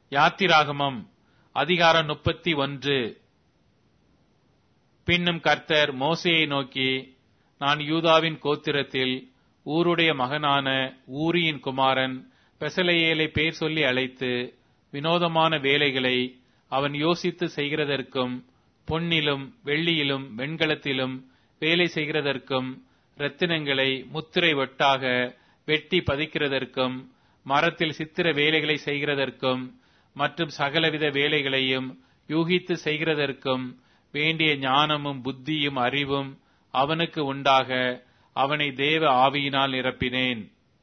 யாத்திராகமம் அதிகாரம் 31. பின்னும் கர்த்தர் மோசேயை நோக்கி, நான் யூதாவின் கோத்திரத்தில் ஊருடைய மகனான ஊரியின் குமாரன் பெசலெயேலை பேர் சொல்லி அழைத்து, வினோதமான வேலைகளை அவன் யோசித்து செய்கிறதற்கும், பொன்னிலும் வெள்ளியிலும் வெண்கலத்திலும் வேலை செய்கிறதற்கும், இரத்தினங்களை முத்திரை வெட்டாக வெட்டி பதிக்கிறதற்கும், மரத்தில் சித்திர வேலைகளை செய்கிறதற்கும், மற்றும் சகலவித வேலைகளையும் யூகித்து செய்கிறதற்கும் வேண்டிய ஞானமும் புத்தியும் அறிவும் அவனுக்கு உண்டாக அவனை தேவ ஆவியினால் நிரப்பினேன்.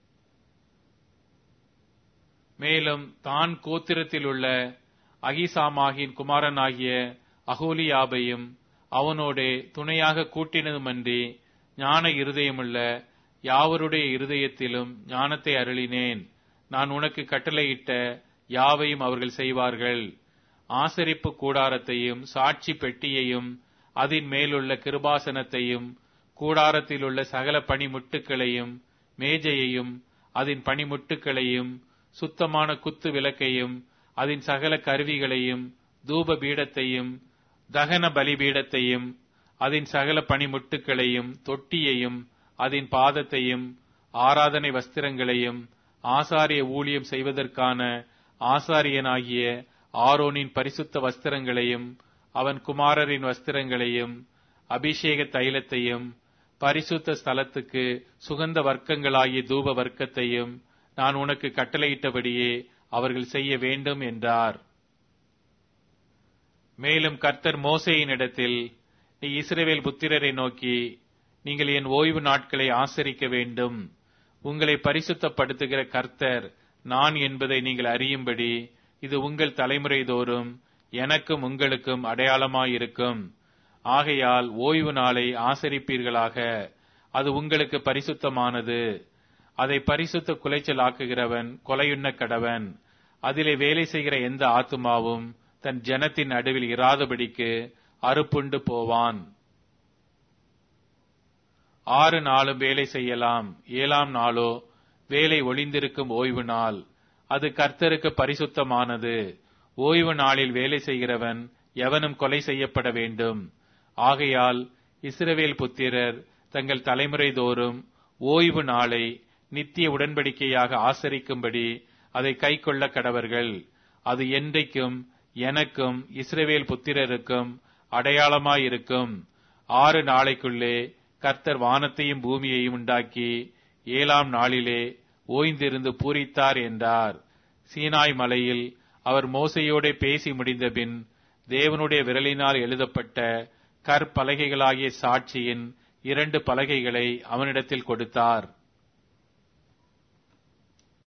மேலும் தான் கோத்திரத்தில் உள்ள அகிசாமாகின் குமாரனாகிய அகோலியாபையும் அவனோடே துணையாக கூட்டினதுமன்றி, ஞான இருதயமுள்ள யாவருடைய இருதயத்திலும் ஞானத்தை அருளினேன். நான் உனக்கு கட்டளையிட்ட யாவையும் அவர்கள் செய்வார்கள். ஆசரிப்பு கூடாரத்தையும் சாட்சி பெட்டியையும் அதன் மேலுள்ள கிருபாசனத்தையும் கூடாரத்தில் உள்ள சகல பணிமுட்டுக்களையும் மேஜையையும் அதன் பணிமுட்டுக்களையும் சுத்தமான குத்து விளக்கையும் அதன் சகல கருவிகளையும் தூப பீடத்தையும் தகன பலிபீடத்தையும் அதன் சகல பணிமுட்டுக்களையும் தொட்டியையும் அதன் பாதத்தையும் ஆராதனை வஸ்திரங்களையும் ஆசாரிய ஊழியம் செய்வதற்கான ஆசாரியனாகிய ஆரோனின் பரிசுத்த வஸ்திரங்களையும் அவன் குமாரரின் வஸ்திரங்களையும் அபிஷேக தைலத்தையும் பரிசுத்த ஸ்தலத்துக்கு சுகந்த வர்க்கங்களாகிய தூப வர்க்கத்தையும் நான் உனக்கு கட்டளையிட்டபடியே அவர்கள் செய்ய வேண்டும் என்றார். மேலும் கர்த்தர் மோசேயினிடத்தில், நீ இஸ்ரவேல் புத்திரரை நோக்கி, நீங்கள் என் ஓய்வு நாட்களை ஆசரிக்க வேண்டும். உங்களை பரிசுத்தப்படுத்துகிற கர்த்தர் நான் என்பதை நீங்கள் அறியும்படி இது உங்கள் தலைமுறை தோறும் எனக்கும் உங்களுக்கும் அடையாளமாயிருக்கும். ஆகையால் ஓய்வு நாளை ஆசரிப்பீர்களாக. அது உங்களுக்கு பரிசுத்தமானது. அதை பரிசுத்த குலைச்சல் ஆக்குகிறவன் கொலையுண்ண கடவன். அதிலே வேலை செய்கிற எந்த ஆத்துமாவும் தன் ஜனத்தின் நடுவில் இராதபடிக்கு அறுப்புண்டு போவான். 6 நாளும் வேலை செய்யலாம், 7ஆம் நாளோ வேலை ஒளிந்திருக்கும் ஓய்வு நாள். அது கர்த்தருக்கு பரிசுத்தமானது. ஓய்வு நாளில் வேலை செய்கிறவன் எவனும் கொலை செய்யப்பட வேண்டும். ஆகையால் இஸ்ரவேல் புத்திரர் தங்கள் தலைமுறை தோறும் ஓய்வு நாளை நித்திய உடன்படிக்கையாக ஆசரிக்கும்படி அதை கைக்கொள்ள கடவர்கள். அது என்றைக்கும் எனக்கும் இஸ்ரவேல் புத்திரருக்கும் அடையாளமாயிருக்கும். 6 நாளைக்குள்ளே கர்த்தர் வானத்தையும் பூமியையும் உண்டாக்கி 7ஆம் நாளிலே ஓய்ந்திருந்து பூரித்தார் என்றார். சீனாய் மலையில் அவர் மோசையோடே பேசி முடிந்தபின் தேவனுடைய விரலினால் எழுதப்பட்ட கற்பலகைகளாகிய சாட்சியின் 2 பலகைகளை அவனிடத்தில் கொடுத்தார்.